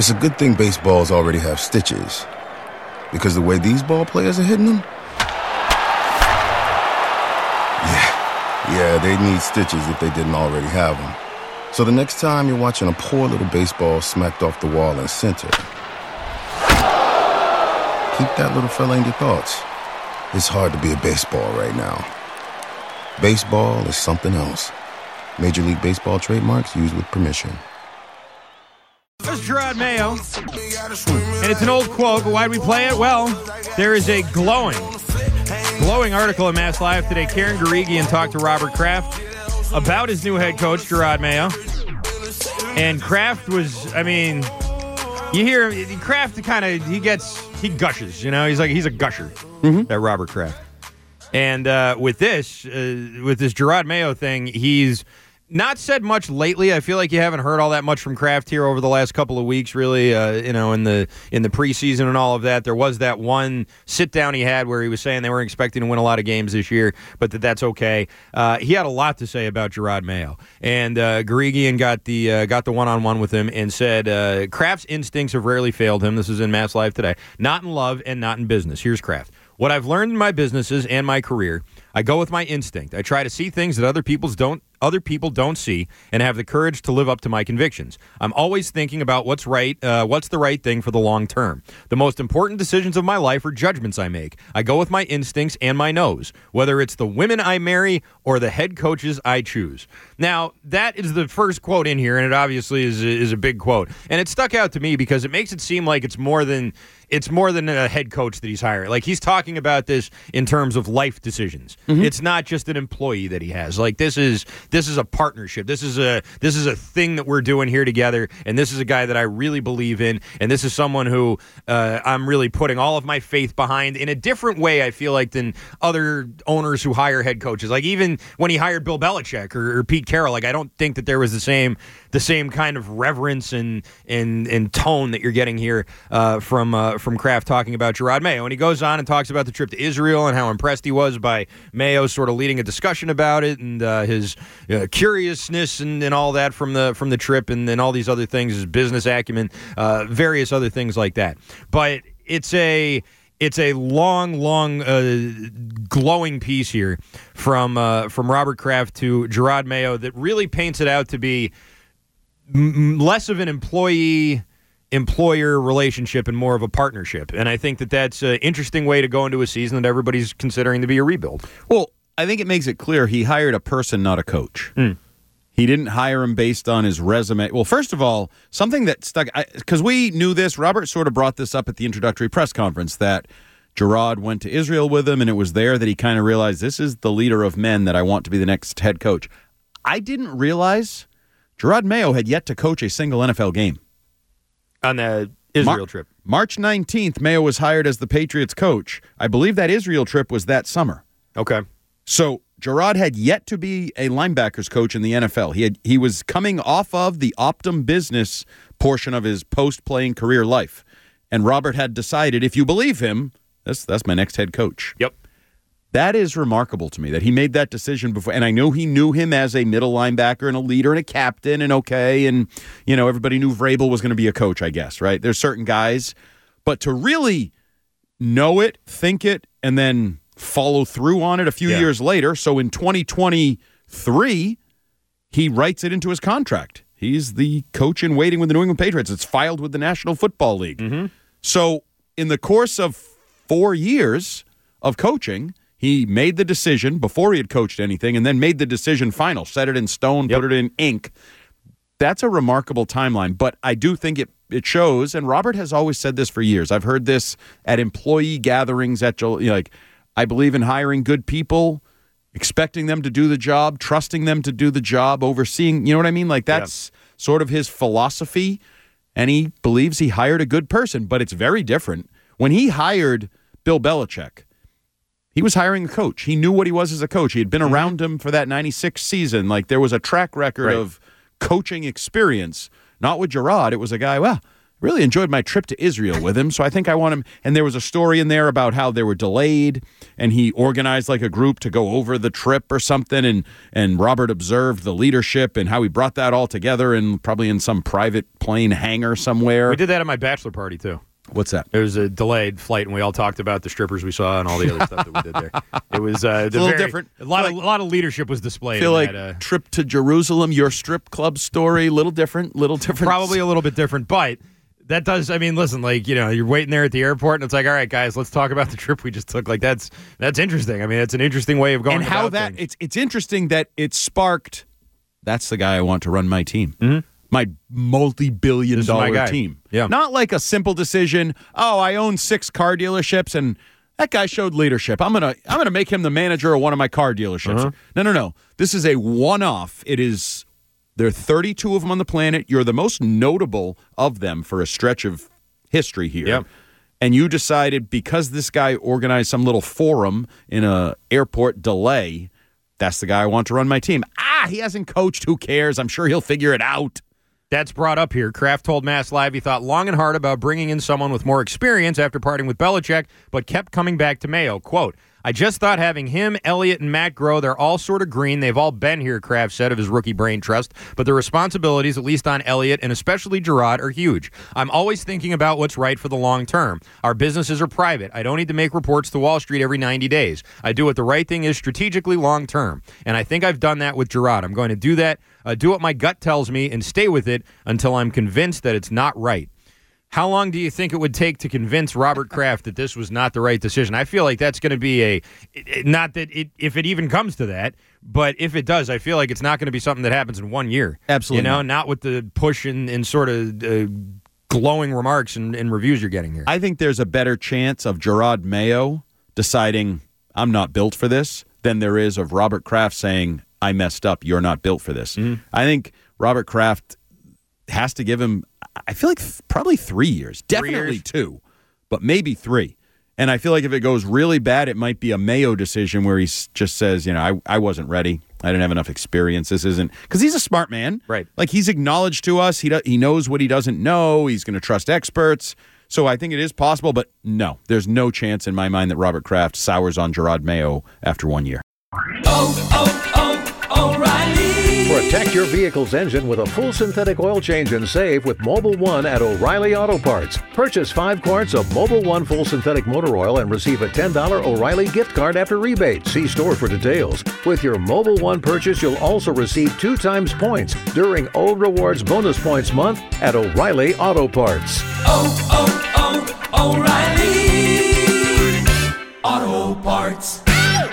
It's a good thing baseballs already have stitches, because the way these ball players are hitting them, yeah, they need stitches if they didn't already have them. So the next time you're watching a poor little baseball smacked off the wall in center, keep that little fella in your thoughts. It's hard to be a baseball right now. Baseball is something else. Major League Baseball trademarks used with permission. There's Gerard Mayo, and it's an old quote, but why do we play it? Well, there is a glowing article in Mass Live today. Karen Guregian talked to Robert Kraft about his new head coach, Gerard Mayo. And Kraft was, I mean, you hear Kraft he gushes, you know? He's a gusher, that Robert Kraft. And with this Gerard Mayo thing, he's not said much lately. I feel like you haven't heard all that much from Kraft here over the last couple of weeks, really. In the preseason and all of that, there was that one sit down he had where he was saying they weren't expecting to win a lot of games this year, but that's okay. He had a lot to say about Gerard Mayo, and Guregian got the one-on-one with him and said Kraft's instincts have rarely failed him. This is in Mass Live today. Not in love and not in business. Here's Kraft. What I've learned in my businesses and my career, I go with my instinct. I try to see things that other people don't see, and have the courage to live up to my convictions. I'm always thinking about what's the right thing for the long term. The most important decisions of my life are judgments I make. I go with my instincts and my nose, whether it's the women I marry or the head coaches I choose. Now, that is the first quote in here, and it obviously is a big quote. And it stuck out to me because it makes it seem like it's more than a head coach that he's hiring. Like, he's talking about this in terms of life decisions. Mm-hmm. It's not just an employee that he has. Like, this is a partnership. This is a thing that we're doing here together, and this is a guy that I really believe in, and this is someone who I'm really putting all of my faith behind in a different way, I feel like, than other owners who hire head coaches. Like, even when he hired Bill Belichick or Pete Carroll, like, I don't think that there was the same kind of reverence and tone that you're getting here from Kraft talking about Gerard Mayo. And he goes on and talks about the trip to Israel and how impressed he was by Mayo sort of leading a discussion about it, and his curiousness and all that from the trip, and all these other things, his business acumen, various other things like that. But it's a long, glowing piece here from Robert Kraft to Gerard Mayo that really paints it out to be less of an employee-employer relationship and more of a partnership. And I think that's an interesting way to go into a season that everybody's considering to be a rebuild. Well, I think it makes it clear he hired a person, not a coach. He didn't hire him based on his resume. Well, first of all, something that stuck, because we knew this, Robert sort of brought this up at the introductory press conference, that Gerard went to Israel with him, and it was there that he kind of realized, this is the leader of men that I want to be the next head coach. I didn't realize Gerard Mayo had yet to coach a single NFL game. On the Israel trip. March 19th, Mayo was hired as the Patriots coach. I believe that Israel trip was that summer. Okay. So Gerard had yet to be a linebackers coach in the NFL. He was coming off of the Optum business portion of his post-playing career life. And Robert had decided, if you believe him, that's my next head coach. Yep. That is remarkable to me, that he made that decision before. And I know he knew him as a middle linebacker and a leader and a captain and okay. And, everybody knew Vrabel was going to be a coach, I guess, right? There's certain guys. But to really know it, think it, and then follow through on it a few years later. So in 2023, he writes it into his contract. He's the coach in waiting with the New England Patriots. It's filed with the National Football League. Mm-hmm. So in the course of 4 years of coaching, he made the decision before he had coached anything, and then made the decision final, set it in stone, put it in ink. That's a remarkable timeline, but I do think it shows, and Robert has always said this for years. I've heard this at employee gatherings, I believe in hiring good people, expecting them to do the job, trusting them to do the job, overseeing, you know what I mean? Like, that's sort of his philosophy, and he believes he hired a good person, but it's very different. When he hired Bill Belichick, he was hiring a coach. He knew what he was as a coach. He had been around him for that 96 season. Like, there was a track record of coaching experience. Not with Gerard. It was a guy, really enjoyed my trip to Israel with him, so I think I want him. And there was a story in there about how they were delayed, and he organized like a group to go over the trip or something, and Robert observed the leadership and how he brought that all together, and probably in some private plane hangar somewhere. We did that at my bachelor party, too. What's that? It was a delayed flight, and we all talked about the strippers we saw and all the other stuff that we did there. It was a little different. A lot of leadership was displayed. I feel like trip to Jerusalem, your strip club story, little different. Probably a little bit different, but that does. I mean, listen, like, you know, you're waiting there at the airport, and it's like, all right, guys, let's talk about the trip we just took. Like, that's interesting. I mean, it's an interesting way of going. And how that things. It's interesting that it sparked. That's the guy I want to run my team. Mm-hmm. My multi-billion-dollar team. Yeah. Not like a simple decision, I own 6 car dealerships and that guy showed leadership. I'm gonna make him the manager of one of my car dealerships. Uh-huh. No. This is a one-off. There are 32 of them on the planet. You're the most notable of them for a stretch of history here. Yep. And you decided because this guy organized some little forum in a airport delay, that's the guy I want to run my team. He hasn't coached. Who cares? I'm sure he'll figure it out. That's brought up here. Kraft told Mass Live he thought long and hard about bringing in someone with more experience after parting with Belichick, but kept coming back to Mayo. Quote, I just thought having him, Elliott, and Matt Groh, they're all sort of green. They've all been here, Kraft said of his rookie brain trust, but the responsibilities, at least on Elliott and especially Gerard, are huge. I'm always thinking about what's right for the long term. Our businesses are private. I don't need to make reports to Wall Street every 90 days. I do what the right thing is strategically long term, and I think I've done that with Gerard. I'm going to do that, do what my gut tells me, and stay with it until I'm convinced that it's not right. How long do you think it would take to convince Robert Kraft that this was not the right decision? I feel like that's going to be not that if it even comes to that, but if it does, I feel like it's not going to be something that happens in 1 year. Absolutely. Not with the push and sort of glowing remarks and reviews you're getting here. I think there's a better chance of Gerard Mayo deciding, I'm not built for this, than there is of Robert Kraft saying, I messed up, you're not built for this. Mm-hmm. I think Robert Kraft has to give him, I feel like probably 3 years. Definitely 2, but maybe 3. And I feel like if it goes really bad, it might be a Mayo decision where he just says, I wasn't ready. I didn't have enough experience. This isn't, because he's a smart man. Right. Like, he's acknowledged to us. He knows what he doesn't know. He's going to trust experts. So I think it is possible, but no, there's no chance in my mind that Robert Kraft sours on Gerard Mayo after 1 year. O'Reilly. Protect your vehicle's engine with a full synthetic oil change and save with Mobil 1 at O'Reilly Auto Parts. Purchase 5 quarts of Mobil 1 full synthetic motor oil and receive a $10 O'Reilly gift card after rebate. See store for details. With your Mobil 1 purchase, you'll also receive 2 times points during O Rewards Bonus Points Month at O'Reilly Auto Parts. O'Reilly Auto Parts.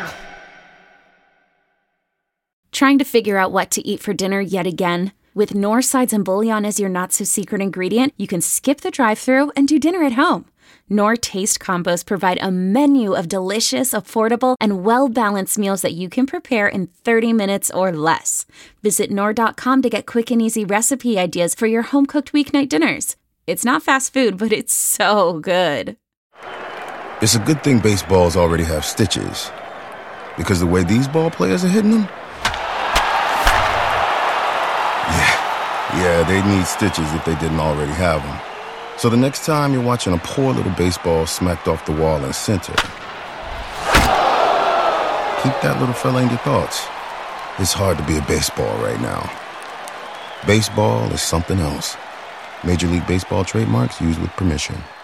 Trying to figure out what to eat for dinner yet again? With Knorr sides and bouillon as your not-so-secret ingredient, you can skip the drive-thru and do dinner at home. Knorr Taste Combos provide a menu of delicious, affordable, and well-balanced meals that you can prepare in 30 minutes or less. Visit Knorr.com to get quick and easy recipe ideas for your home-cooked weeknight dinners. It's not fast food, but it's so good. It's a good thing baseballs already have stitches. Because the way these ball players are hitting them, Yeah, they'd need stitches if they didn't already have them. So the next time you're watching a poor little baseball smacked off the wall in center, keep that little fella in your thoughts. It's hard to be a baseball right now. Baseball is something else. Major League Baseball trademarks used with permission.